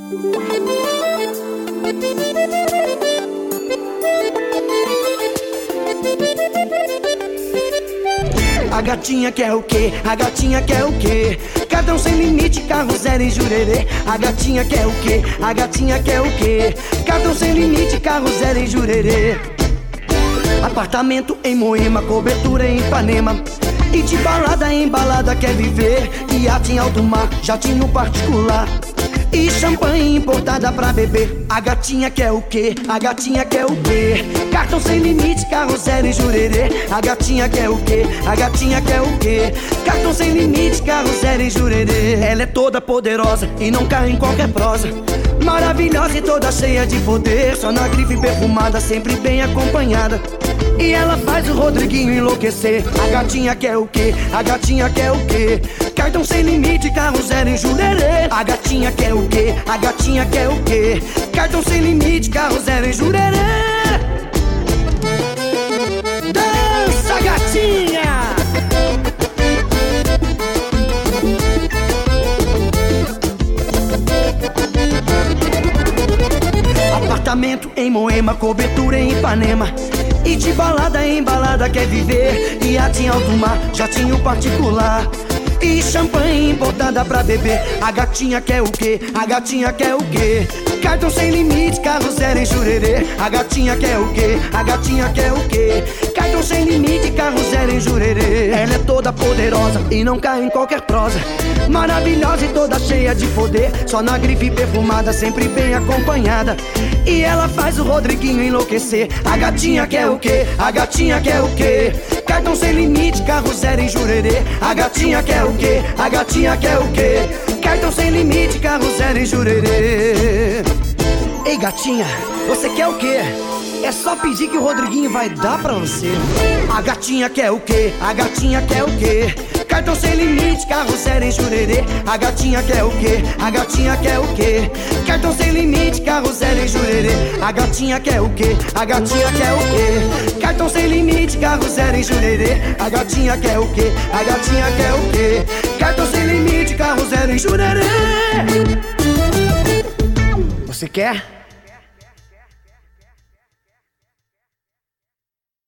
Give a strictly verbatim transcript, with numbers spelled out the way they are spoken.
A gatinha quer o quê? A gatinha quer o quê? Cartão sem limite, carro zero em Jurerê. A gatinha quer o quê? A gatinha quer o quê? Cartão sem limite, carro zero em Jurerê. Apartamento em Moema, cobertura em Ipanema. E de balada em balada quer viver. Iate em alto mar, jatinho particular e champanhe importada pra beber. A gatinha quer o quê? A gatinha quer o quê? Cartão sem limite, carro zero em Jurerê. A gatinha quer o quê? A gatinha quer o quê? Cartão sem limite, carro zero em Jurerê. Ela é toda poderosa e não cai em qualquer prosa. Maravilhosa e toda cheia de poder. Só na grife perfumada, sempre bem acompanhada. E ela faz o Rodriguinho enlouquecer. A gatinha quer o quê? A gatinha quer o quê? Cartão sem limite, carro zero em Jurerê. A gatinha quer o quê? A gatinha quer o quê? Cartão sem limite, carro zero em Jurerê. Dança, gatinha! Apartamento em Moema, cobertura em Ipanema. E de balada em balada quer viver. Iate em alto mar, jatinho particular e champanhe importada pra beber. A gatinha quer o quê? A gatinha quer o quê? Cartão sem limite, carro zero em Jurerê. A gatinha quer o quê? A gatinha quer o quê? Cartão sem limite, carro zero em Jurerê. Ela é toda poderosa e não cai em qualquer prosa. Maravilhosa e toda cheia de poder. Só na grife perfumada, sempre bem acompanhada. E ela faz o Rodriguinho enlouquecer. A gatinha quer o quê? A gatinha quer o quê? Cartão sem limite, carro zero em Jurerê. A gatinha quer o quê? A gatinha quer o quê? Cartão sem limite, carro zero em Jurerê. Ei, gatinha, você quer o quê? É só pedir que o Rodriguinho vai dar pra você. A gatinha quer o quê? A gatinha quer o quê? Cartão sem limite, carro zero em Jurerê. A gatinha quer o quê? A gatinha quer o quê? Cartão sem limite, carro zero em Jurerê. A gatinha quer o quê? A gatinha quer o quê? Cartão sem limite, carro zero em Jurerê. A gatinha quer o quê? A gatinha quer o quê? Cartão sem limite, carro zero em Jurerê. Você quer?